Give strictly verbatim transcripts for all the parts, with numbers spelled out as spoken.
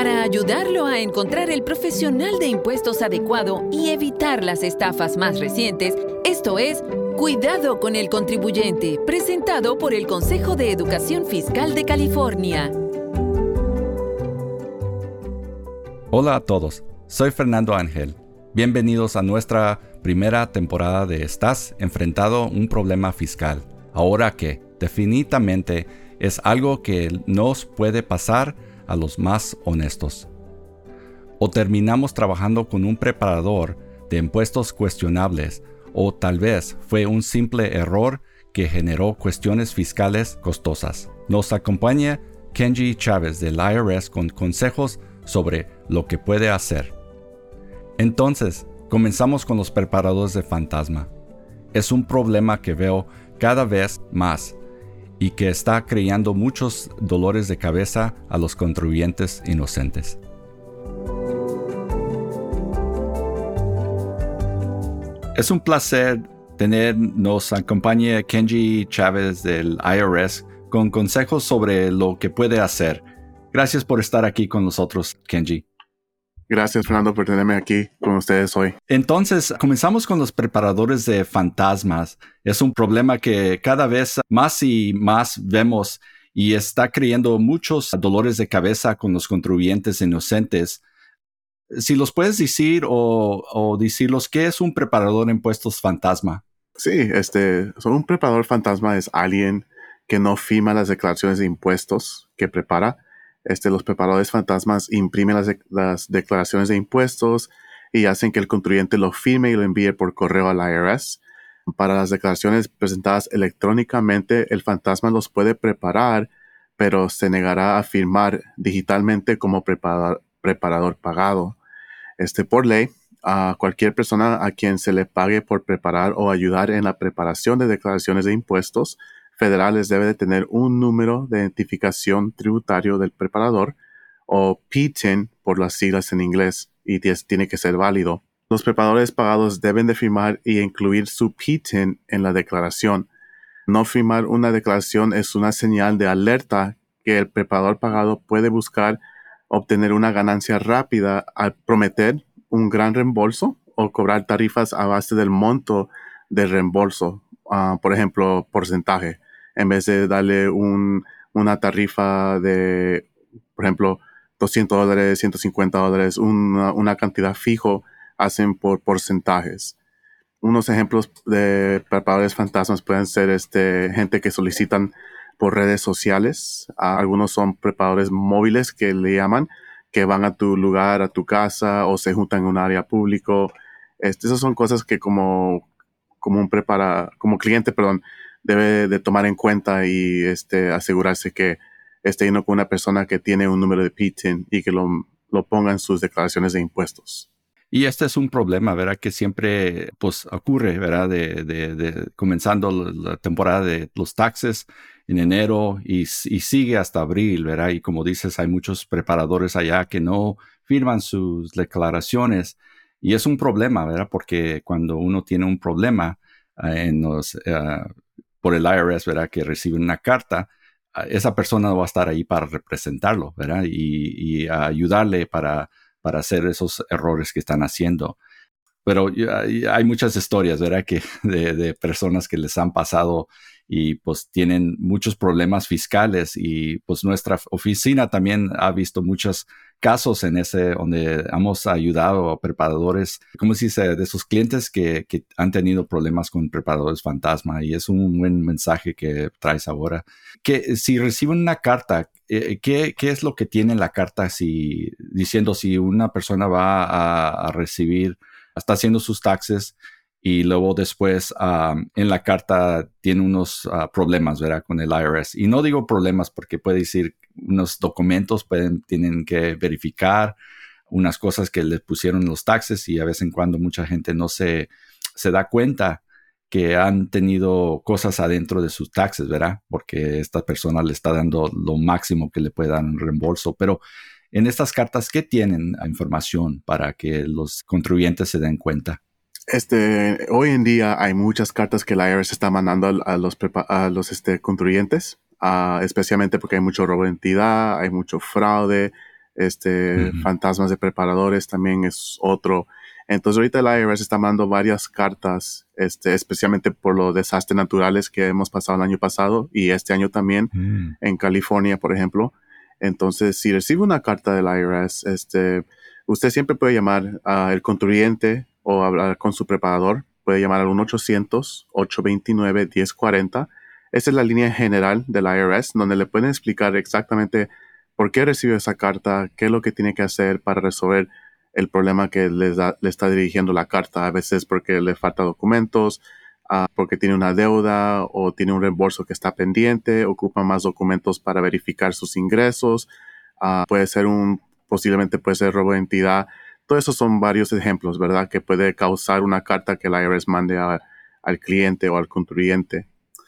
Para ayudarlo a encontrar el profesional de impuestos adecuado y evitar las estafas más recientes, esto es Cuidado con el Contribuyente, presentado por el Consejo de Educación Fiscal de California. Hola a todos, soy Fernando Ángel. Bienvenidos a nuestra primera temporada de ¿Estás enfrentado a un problema fiscal? Ahora que, definitivamente, es algo que nos puede pasar a los más honestos. O terminamos trabajando con un preparador de impuestos cuestionables, o tal vez fue un simple error que generó cuestiones fiscales costosas. Nos acompaña Kenji Chávez del I R S con consejos sobre lo que puede hacer. Entonces, comenzamos con los preparadores de fantasma. Es un problema que veo cada vez más y que está creando muchos dolores de cabeza a los contribuyentes inocentes. Es un placer tener, nos acompaña Kenji Chávez del I R S con consejos sobre lo que puede hacer. Gracias por estar aquí con nosotros, Kenji. Gracias, Fernando, por tenerme aquí con ustedes hoy. Entonces, comenzamos con los preparadores de fantasmas. Es un problema que cada vez más y más vemos y está creando muchos dolores de cabeza con los contribuyentes inocentes. Si los puedes decir o, o decirlos, ¿qué es un preparador de impuestos fantasma? Sí, este, un preparador fantasma es alguien que no firma las declaraciones de impuestos que prepara. Este, los preparadores fantasmas imprimen las, de, las declaraciones de impuestos y hacen que el contribuyente lo firme y lo envíe por correo al I R S. Para las declaraciones presentadas electrónicamente, el fantasma los puede preparar, pero se negará a firmar digitalmente como preparador, preparador pagado. Este, por ley, a cualquier persona a quien se le pague por preparar o ayudar en la preparación de declaraciones de impuestos federales debe de tener un número de identificación tributario del preparador o P T I N por las siglas en inglés y tiene que ser válido. Los preparadores pagados deben de firmar y incluir su P T I N en la declaración. No firmar una declaración es una señal de alerta que el preparador pagado puede buscar obtener una ganancia rápida al prometer un gran reembolso o cobrar tarifas a base del monto del reembolso, uh, por ejemplo, porcentaje. En vez de darle un, una tarifa de, por ejemplo, doscientos dólares, ciento cincuenta dólares, una, una cantidad fijo, hacen por porcentajes. Unos ejemplos de preparadores fantasmas pueden ser este, gente que solicitan por redes sociales. Uh, algunos son preparadores móviles que le llaman, que van a tu lugar, a tu casa o se juntan en un área público. Este, esas son cosas que como, como un prepara, como cliente, perdón, debe de tomar en cuenta y este, asegurarse que esté yendo con una persona que tiene un número de P T I N y que lo, lo ponga en sus declaraciones de impuestos. Y este es un problema, ¿verdad? Que siempre pues, ocurre, ¿verdad? De, de, de comenzando la temporada de los taxes en enero y, y sigue hasta abril, ¿verdad? Y como dices, hay muchos preparadores allá que no firman sus declaraciones. Y es un problema, ¿verdad? Porque cuando uno tiene un problema uh, en los, uh, por el I R S, ¿verdad? Que recibe una carta, uh, esa persona va a estar ahí para representarlo, ¿verdad? Y, y uh, ayudarle para... para hacer esos errores que están haciendo. Pero hay muchas historias, ¿verdad? Que de, de personas que les han pasado y pues tienen muchos problemas fiscales y pues nuestra oficina también ha visto muchos casos en ese donde hemos ayudado a preparadores, ¿cómo se dice? De esos clientes que, que han tenido problemas con preparadores fantasma y es un buen mensaje que traes ahora. Que si reciben una carta, eh, ¿qué, ¿qué es lo que tiene la carta si, diciendo si una persona va a, a recibir, está haciendo sus taxes y luego después um, en la carta tiene unos uh, problemas, ¿verdad? Con el I R S. Y no digo problemas porque puede decir unos documentos pueden, tienen que verificar unas cosas que le pusieron en los taxes y a vez en cuando mucha gente no se, se da cuenta que han tenido cosas adentro de sus taxes, ¿verdad? Porque esta persona le está dando lo máximo que le puede dar en reembolso. Pero en estas cartas, ¿qué tienen a información para que los contribuyentes se den cuenta? Este, hoy en día hay muchas cartas que la I R S está mandando a, a los, prepa- a los este, contribuyentes, uh, especialmente porque hay mucho robo de identidad, hay mucho fraude, Este, Ujú. fantasmas de preparadores también es otro. Entonces ahorita el I R S está mandando varias cartas, este, especialmente por los desastres naturales que hemos pasado el año pasado y este año también Mm. en California, por ejemplo. Entonces, si recibe una carta del I R S, este, usted siempre puede llamar al contribuyente o hablar con su preparador. Puede llamar al uno ochocientos, ocho dos nueve, uno cero cuatro cero. Esa es la línea general del I R S, donde le pueden explicar exactamente por qué recibió esa carta, qué es lo que tiene que hacer para resolver el problema que les da- le está dirigiendo la carta. A veces porque le falta documentos, uh, porque tiene una deuda o tiene un reembolso que está pendiente, ocupa más documentos para verificar sus ingresos, uh, puede ser un, posiblemente puede ser robo de identidad. Todos esos son varios ejemplos, ¿verdad? Que puede causar una carta que el I R S mande a, al cliente o al contribuyente.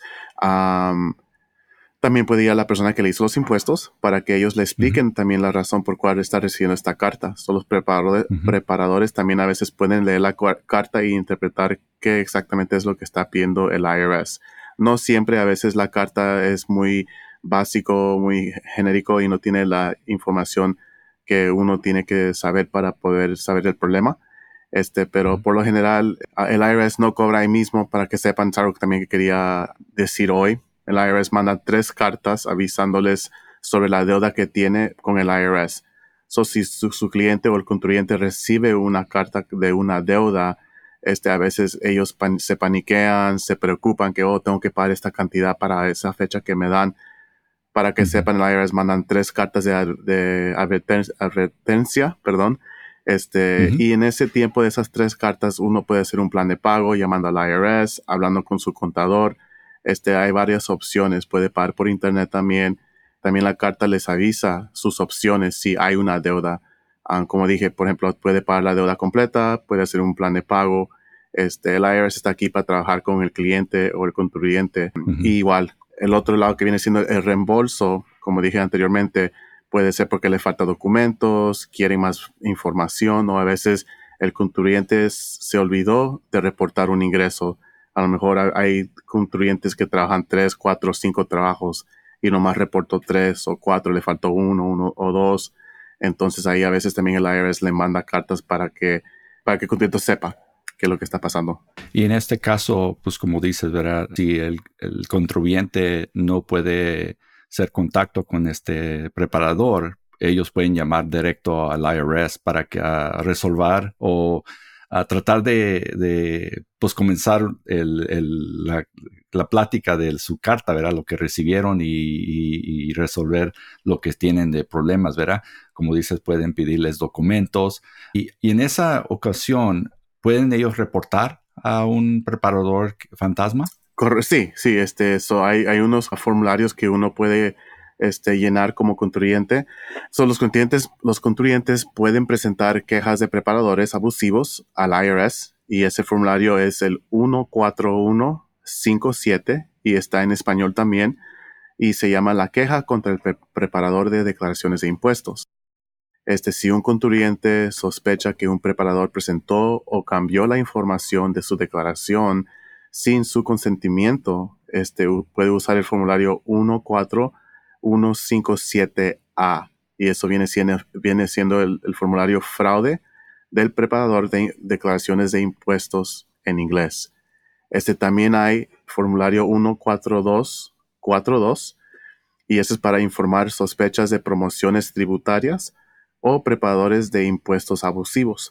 Um, También puede ir a la persona que le hizo los impuestos para que ellos le Ujú. expliquen también la razón por cuál está recibiendo esta carta. So, los preparadores, Ujú. preparadores también a veces pueden leer la carta y interpretar qué exactamente es lo que está pidiendo el I R S. No siempre, a veces la carta es muy básico, muy genérico y no tiene la información que uno tiene que saber para poder saber el problema. Este, pero Ujú. por lo general, el I R S no cobra ahí mismo, para que sepan. Es algo que también quería decir hoy. El I R S manda tres cartas avisándoles sobre la deuda que tiene con el I R S. So, si su, su cliente o el contribuyente recibe una carta de una deuda, este, a veces ellos pan, se paniquean, se preocupan que, oh, tengo que pagar esta cantidad para esa fecha que me dan. Para que Ujú. sepan, el I R S mandan tres cartas de, de advertencia, advertencia, perdón. Este, Ujú. y en ese tiempo de esas tres cartas, uno puede hacer un plan de pago llamando al I R S, hablando con su contador. Este, hay varias opciones. Puede pagar por internet también. También la carta les avisa sus opciones si hay una deuda. Um, como dije, por ejemplo, puede pagar la deuda completa, puede hacer un plan de pago. Este, el I R S está aquí para trabajar con el cliente o el contribuyente. Ujú. Y igual, el otro lado que viene siendo el reembolso, como dije anteriormente, puede ser porque le falta documentos, quieren más información, o a veces el contribuyente se olvidó de reportar un ingreso. A lo mejor hay contribuyentes que trabajan tres, cuatro, cinco trabajos y nomás reportó tres o cuatro, le faltó uno, uno o dos. Entonces ahí a veces también el I R S le manda cartas para que, para que el contribuyente sepa qué es lo que está pasando. Y en este caso, pues como dices, ¿verdad? Si el, el contribuyente no puede hacer contacto con este preparador, ellos pueden llamar directo al I R S para que a resolver o a tratar de, de pues comenzar el, el, la, la plática de su carta, ¿verdad? Lo que recibieron y, y, y resolver lo que tienen de problemas, ¿verdad? Como dices, pueden pedirles documentos. Y, y en esa ocasión, ¿pueden ellos reportar a un preparador fantasma? Corre sí, sí, este, so hay, hay unos formularios que uno puede este, llenar como contribuyente. So, los contribuyentes, los contribuyentes pueden presentar quejas de preparadores abusivos al I R S y ese formulario es el uno cuatro uno cinco siete y está en español también y se llama la queja contra el pre preparador de declaraciones de impuestos. Este, si un contribuyente sospecha que un preparador presentó o cambió la información de su declaración sin su consentimiento, este, puede usar el formulario uno cuatro uno cinco siete A. Y eso viene siendo, viene siendo el, el formulario fraude del preparador de declaraciones de impuestos en inglés. Este, también hay formulario uno cuatro dos cuatro dos y eso es para informar sospechas de promociones tributarias o preparadores de impuestos abusivos.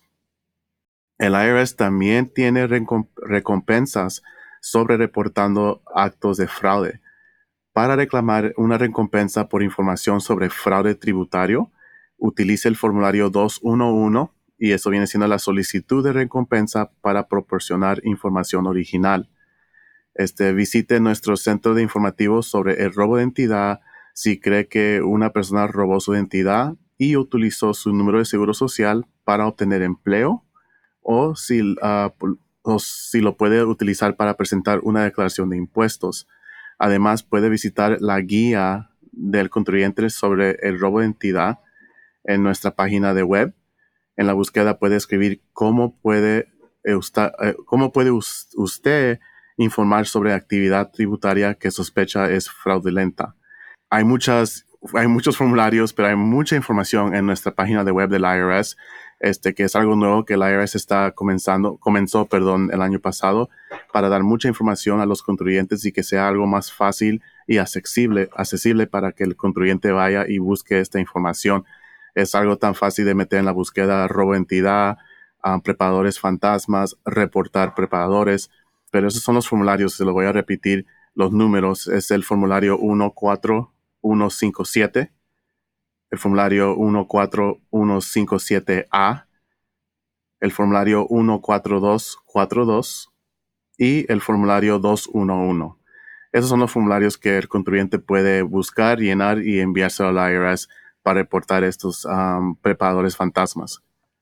El I R S también tiene recompensas sobre reportando actos de fraude. Para reclamar una recompensa por información sobre fraude tributario, utilice el formulario dos uno uno y eso viene siendo la solicitud de recompensa para proporcionar información original. Este, visite nuestro centro de informativos sobre el robo de identidad si cree que una persona robó su identidad y utilizó su número de seguro social para obtener empleo o si, uh, o si lo puede utilizar para presentar una declaración de impuestos. Además, puede visitar la guía del contribuyente sobre el robo de identidad en nuestra página de web. En la búsqueda puede escribir cómo puede, usted, cómo puede usted informar sobre actividad tributaria que sospecha es fraudulenta. Hay muchas hay muchos formularios, pero hay mucha información en nuestra página de web del I R S, este, que es algo nuevo que el I R S está comenzando, comenzó, perdón, el año pasado, para dar mucha información a los contribuyentes y que sea algo más fácil y accesible, accesible para que el contribuyente vaya y busque esta información. Es algo tan fácil de meter en la búsqueda robo entidad, um, preparadores fantasmas, reportar preparadores, pero esos son los formularios, se los voy a repetir los números. Es el formulario uno cuatro uno cinco siete, el formulario uno cuatro uno cinco siete A, el formulario uno cuatro dos cuatro dos y el formulario dos uno uno. Esos son los formularios que el contribuyente puede buscar, llenar y enviárselo al I R S para reportar estos um, preparadores fantasmas.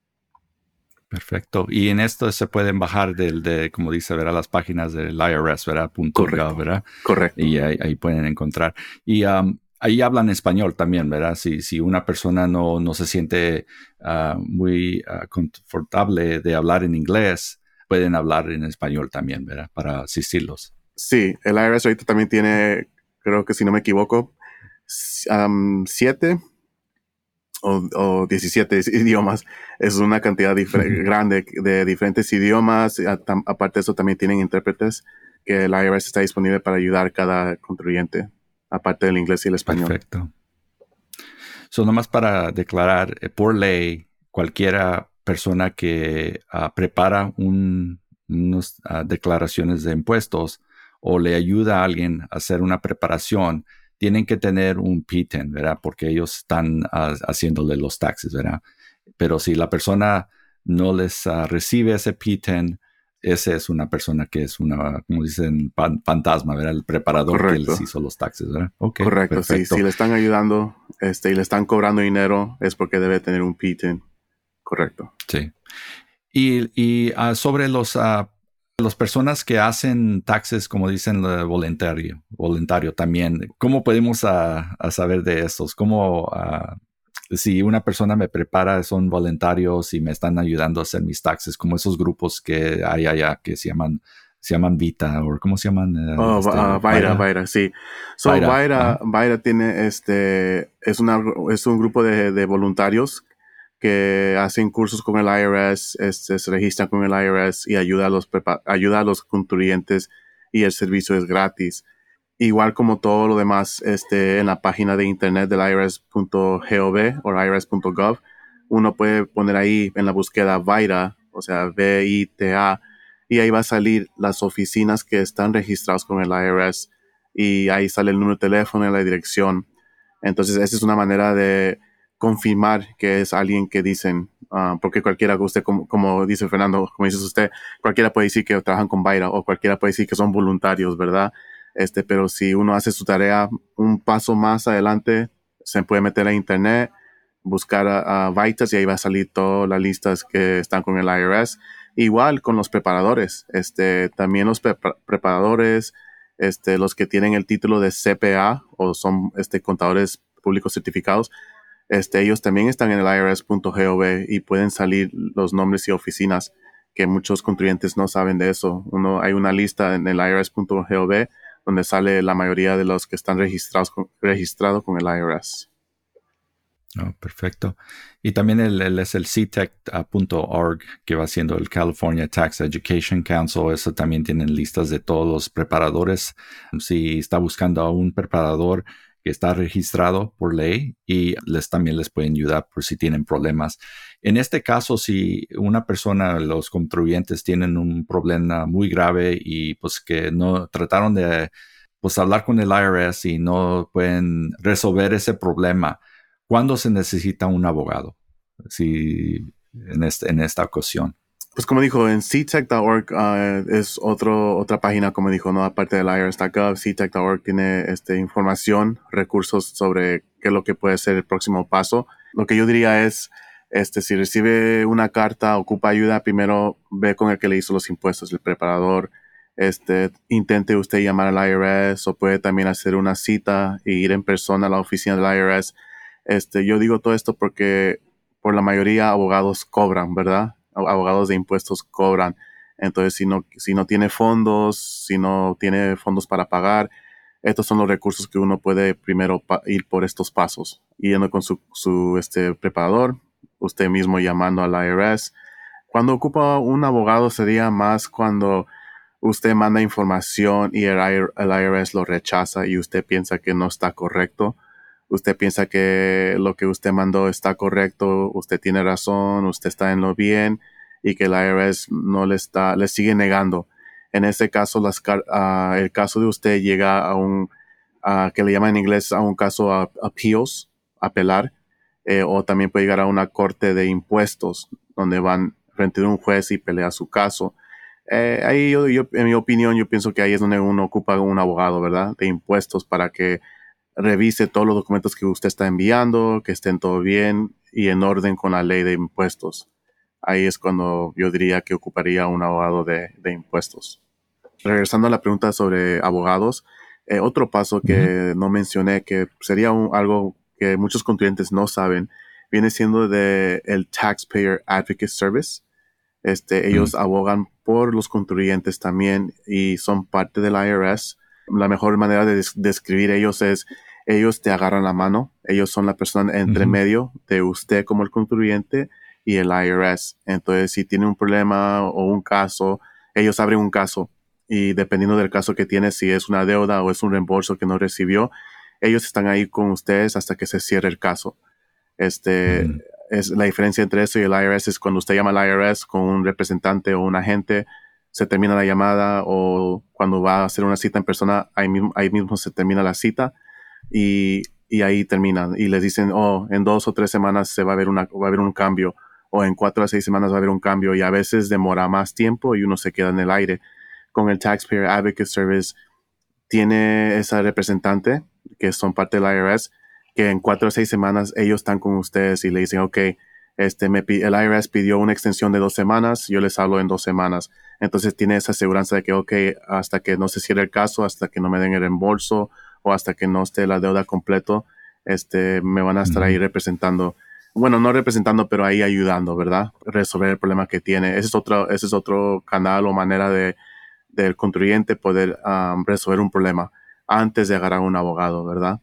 Perfecto. Y en esto se pueden bajar del, de, como dice, ¿verdad? Las páginas del I R S, ¿verdad? Correcto. ¿verdad? Correcto. Y ahí, ahí pueden encontrar. Y um, ahí hablan español también, ¿verdad? Si, si una persona no, no se siente uh, muy uh, confortable de hablar en inglés, pueden hablar en español también, ¿verdad? Para asistirlos. Sí, el I R S ahorita también tiene, creo que si no me equivoco, um, siete o, o diecisiete idiomas. Es una cantidad difer- grande de diferentes idiomas. Aparte de eso, también tienen intérpretes que el I R S está disponible para ayudar a cada contribuyente, aparte del inglés y el español. Perfecto. So, nomás para declarar, eh, por ley, cualquiera persona que uh, prepara un, unas uh, declaraciones de impuestos o le ayuda a alguien a hacer una preparación, tienen que tener un P diez, ¿verdad? Porque ellos están uh, haciéndole los taxes, ¿verdad? Pero si la persona no les uh, recibe ese P diez, esa es una persona que es una, como dicen, pan, fantasma, ¿verdad? El preparador Correcto. Que les hizo los taxes, ¿verdad? Okay, Correcto, perfecto. sí. Si le están ayudando este, y le están cobrando dinero, es porque debe tener un P diez. Correcto. Sí. Y, y uh, sobre los... Uh, Las personas que hacen taxes, como dicen, uh, voluntario, voluntario también, ¿cómo podemos uh, a saber de estos? ¿Cómo, uh, si una persona me prepara, son voluntarios y me están ayudando a hacer mis taxes, como esos grupos que hay allá que se llaman, se llaman Vita, o ¿cómo se llaman? Uh, oh, este, uh, Vaira, Vaira, sí. So, Vaira, Vaira, uh-huh. Vaira tiene, este, es, una, es un grupo de, de voluntarios que hacen cursos con el I R S, este, se registran con el I R S y ayuda a los, prepa- ayuda a los contribuyentes y el servicio es gratis. Igual como todo lo demás este, en la página de internet del I R S punto gov o I R S punto gov, uno puede poner ahí en la búsqueda Vaira, o sea, V I T A, y ahí va a salir las oficinas que están registradas con el I R S y ahí sale el número de teléfono y la dirección. Entonces, esa es una manera de confirmar que es alguien que dicen, uh, porque cualquiera, usted como, como dice Fernando, como dice usted, cualquiera puede decir que trabajan con Vaira o cualquiera puede decir que son voluntarios, ¿verdad? Este, pero si uno hace su tarea un paso más adelante, se puede meter a internet, buscar a, a Vitas y ahí va a salir todas las listas que están con el I R S. Igual con los preparadores, este, también los pre- preparadores, este, los que tienen el título de C P A o son este, contadores públicos certificados, Este, ellos también están en el I R S punto gov y pueden salir los nombres y oficinas que muchos contribuyentes no saben de eso. Uno, hay una lista en el I R S punto gov donde sale la mayoría de los que están registrados con, registrado con el I R S. Oh, perfecto. Y también el, el, es el C T E C punto org que va siendo el California Tax Education Council. Eso también tienen listas de todos los preparadores. Si está buscando a un preparador que está registrado por ley y les también les pueden ayudar por si tienen problemas. En este caso, si una persona, los contribuyentes tienen un problema muy grave y pues que no trataron de pues hablar con el I R S y no pueden resolver ese problema, ¿cuándo se necesita un abogado? Si en, este, en esta ocasión. Pues como dijo, en C T E C punto org uh, es otro, otra página, como dijo, ¿no? Aparte del I R S punto gov, C T E C punto org tiene este, información, recursos sobre qué es lo que puede ser el próximo paso. Lo que yo diría es, este, si recibe una carta, ocupa ayuda, primero ve con el que le hizo los impuestos, el preparador. Este, intente usted llamar al I R S o puede también hacer una cita e ir en persona a la oficina del I R S. Este, yo digo todo esto porque por la mayoría abogados cobran, ¿verdad? Abogados de impuestos cobran. Entonces, si no, si no tiene fondos, si no tiene fondos para pagar, estos son los recursos que uno puede primero pa- ir por estos pasos. Yendo con su, su este, preparador, usted mismo llamando al I R S. Cuando ocupa un abogado sería más cuando usted manda información y el, I R el I R S lo rechaza y usted piensa que no está correcto. Usted piensa que lo que usted mandó está correcto, usted tiene razón, usted está en lo bien y que el I R S no le está, le sigue negando. En este caso, las, uh, el caso de usted llega a un, uh, que le llaman en inglés a un caso a, appeals, apelar, eh, o también puede llegar a una corte de impuestos, donde van frente a un juez y pelea su caso. Eh, ahí yo, yo, en mi opinión, yo pienso que ahí es donde uno ocupa un abogado, ¿verdad? De impuestos para que revise todos los documentos que usted está enviando, que estén todo bien y en orden con la ley de impuestos. Ahí es cuando yo diría que ocuparía un abogado de, de impuestos. Regresando a la pregunta sobre abogados, eh, otro paso que uh-huh. no mencioné, que sería un, algo que muchos contribuyentes no saben, viene siendo de el Taxpayer Advocate Service. Este, ellos uh-huh. abogan por los contribuyentes también y son parte del I R S. La mejor manera de des- describir ellos es, ellos te agarran la mano, ellos son la persona entre uh-huh. medio de usted como el contribuyente y el I R S. Entonces, si tiene un problema o un caso, ellos abren un caso y dependiendo del caso que tiene, si es una deuda o es un reembolso que no recibió, ellos están ahí con ustedes hasta que se cierre el caso. Este, uh-huh. es la diferencia entre eso y el I R S es cuando usted llama al I R S con un representante o un agente, se termina la llamada, o cuando va a hacer una cita en persona, ahí mismo, ahí mismo se termina la cita y, y ahí terminan. Y les dicen, oh, en dos o tres semanas se va a ver una, va a haber un cambio, o en cuatro a seis semanas va a haber un cambio, y a veces demora más tiempo y uno se queda en el aire. Con el Taxpayer Advocate Service tiene esa representante, que son parte del I R S, que en cuatro o seis semanas ellos están con ustedes y le dicen, ok, este, me, el I R S pidió una extensión de dos semanas, yo les hablo en dos semanas. Entonces tiene esa aseguranza de que, ok, hasta que no se cierre el caso, hasta que no me den el reembolso o hasta que no esté la deuda completo, este, me van a estar uh-huh. ahí representando. Bueno, no representando, pero ahí ayudando, ¿verdad? Resolver el problema que tiene. Ese es otro, ese es otro canal o manera de, del contribuyente poder um, resolver un problema antes de agarrar a un abogado, ¿verdad?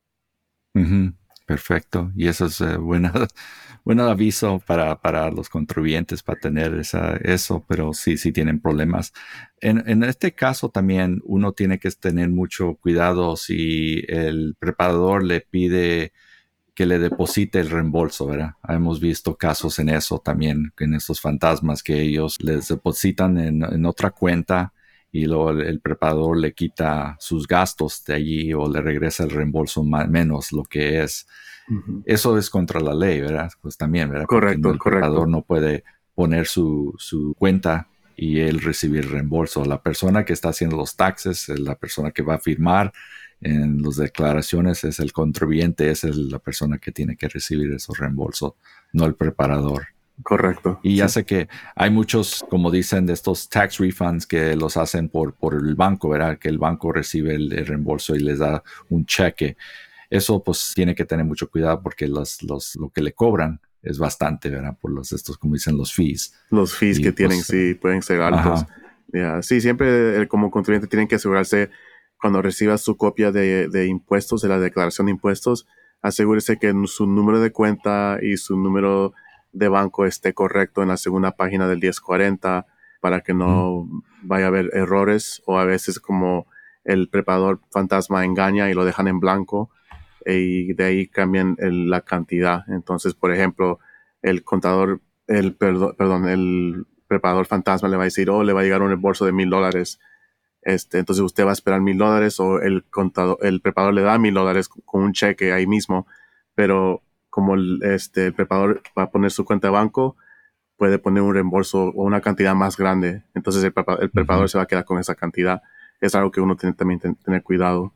Uh-huh. Perfecto. Y eso es uh, buena, buen aviso para, para los contribuyentes para tener esa, eso, pero sí, sí tienen problemas. En, en este caso también uno tiene que tener mucho cuidado si el preparador le pide que le deposite el reembolso, ¿verdad? Hemos visto casos en eso también, en estos fantasmas que ellos les depositan en, en otra cuenta y luego el, el preparador le quita sus gastos de allí o le regresa el reembolso más, menos lo que es. Uh-huh. Eso es contra la ley, ¿verdad? Pues también, ¿verdad? Correcto, Porque el correcto. preparador no puede poner su, su cuenta y él recibir reembolso. La persona que está haciendo los taxes, la persona que va a firmar en las declaraciones es el contribuyente, esa es la persona que tiene que recibir esos reembolsos, no el preparador. Correcto. Y ya sí. sé que hay muchos, como dicen, de estos tax refunds que los hacen por, por el banco, ¿verdad? Que el banco recibe el, el reembolso y les da un cheque. Eso pues tiene que tener mucho cuidado porque los, los, lo que le cobran es bastante, ¿verdad? Por los estos, como dicen, los fees. Los fees y que pues, tienen, sí, pueden ser altos. Yeah. Sí, siempre el, como contribuyente tienen que asegurarse cuando reciba su copia de, de impuestos, de la declaración de impuestos, asegúrese que su número de cuenta y su número de banco esté correcto en la segunda página del diez cuarenta para que no mm. vaya a haber errores, o a veces como el preparador fantasma engaña y lo dejan en blanco y de ahí cambian el, la cantidad. Entonces, por ejemplo, el contador, el perdón, perdón, el preparador fantasma le va a decir, oh, le va a llegar un reembolso de mil dólares. Este, entonces usted va a esperar mil dólares o el contador, el preparador le da mil dólares con un cheque ahí mismo, pero como el, este, el preparador va a poner su cuenta de banco, puede poner un reembolso o una cantidad más grande. Entonces el, prepa- el preparador uh-huh. se va a quedar con esa cantidad. Es algo que uno tiene también que tener cuidado.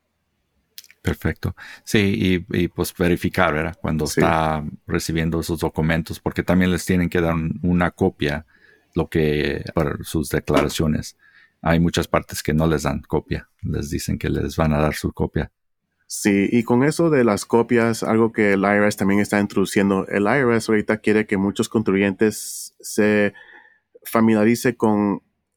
Perfecto. Sí, y, y pues verificar, ¿verdad? Cuando sí. está recibiendo esos documentos, porque también les tienen que dar un, una copia lo que para sus declaraciones. Hay muchas partes que no les dan copia. Les dicen que les van a dar su copia. Sí, y con eso de las copias, algo que el I R S también está introduciendo. El I R S ahorita quiere que muchos contribuyentes se familiarice con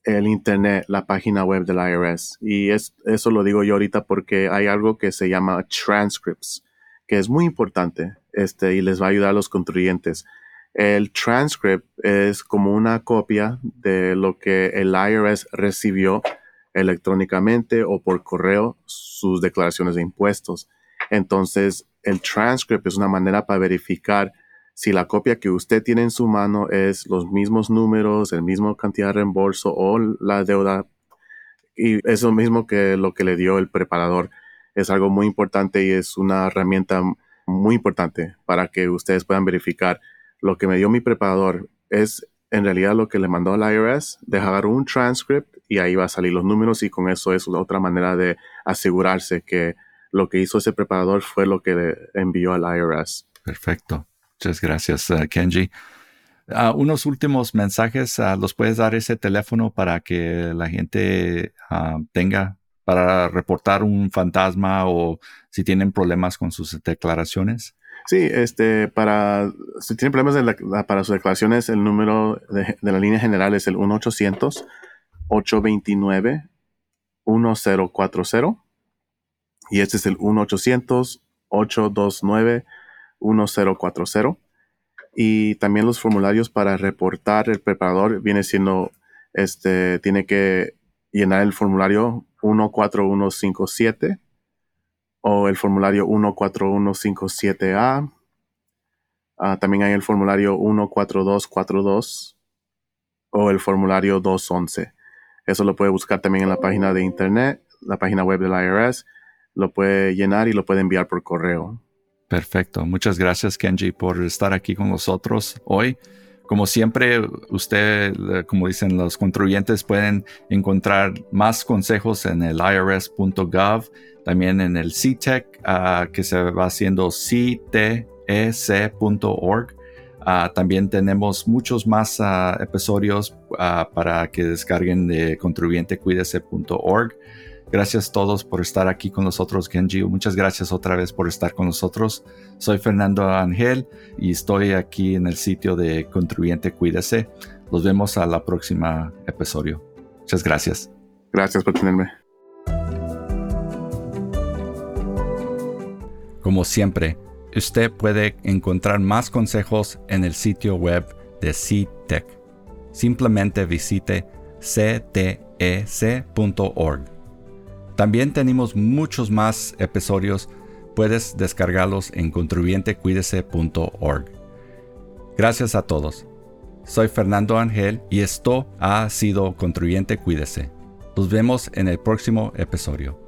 el internet, la página web del I R S. Y es, eso lo digo yo ahorita porque hay algo que se llama transcripts, que es muy importante este, y les va a ayudar a los contribuyentes. El transcript es como una copia de lo que el I R S recibió electrónicamente o por correo sus declaraciones de impuestos. Entonces, el transcript es una manera para verificar si la copia que usted tiene en su mano es los mismos números, el mismo cantidad de reembolso o la deuda. Y es lo mismo que lo que le dio el preparador. Es algo muy importante y es una herramienta muy importante para que ustedes puedan verificar lo que me dio mi preparador es en realidad lo que le mandó al I R S. Dejar un transcript y ahí va a salir los números y con eso es otra manera de asegurarse que lo que hizo ese preparador fue lo que le envió al I R S. Perfecto. Muchas gracias, uh, Kenji. Uh, unos últimos mensajes, uh, ¿los puedes dar ese teléfono para que la gente uh, tenga para reportar un fantasma o si tienen problemas con sus declaraciones? Sí, este, para, si tienen problemas de la, para sus declaraciones, el número de, de la línea general es el uno ochocientos, ocho dos nueve, uno cero cuatro cero y este es el uno ochocientos, ocho dos nueve, uno cero cuatro cero. Y también los formularios para reportar el preparador viene siendo, este, tiene que llenar el formulario uno cuatro uno cinco siete o el formulario uno cuatro uno cinco siete A. Uh, también hay el formulario uno cuatro dos cuatro dos o el formulario dos once. Eso lo puede buscar también en la página de internet, la página web del I R S. Lo puede llenar y lo puede enviar por correo. Perfecto. Muchas gracias, Kenji, por estar aquí con nosotros hoy. Como siempre, usted, como dicen los contribuyentes, pueden encontrar más consejos en el I R S punto gov, también en el C T E C, uh, que se va haciendo C T E C punto org. Uh, también tenemos muchos más uh, episodios uh, para que descarguen de contribuyente cuídese punto org. Gracias a todos por estar aquí con nosotros, Kenji. Muchas gracias otra vez por estar con nosotros. Soy Fernando Ángel y estoy aquí en el sitio de Contribuyente Cuídese. Los vemos a la próxima episodio. Muchas gracias. Gracias por tenerme. Como siempre, usted puede encontrar más consejos en el sitio web de C T E C. Simplemente visite C T E C punto org. También tenemos muchos más episodios. Puedes descargarlos en contribuyente cuídese punto org. Gracias a todos. Soy Fernando Ángel y esto ha sido Contribuyente Cuídese. Nos vemos en el próximo episodio.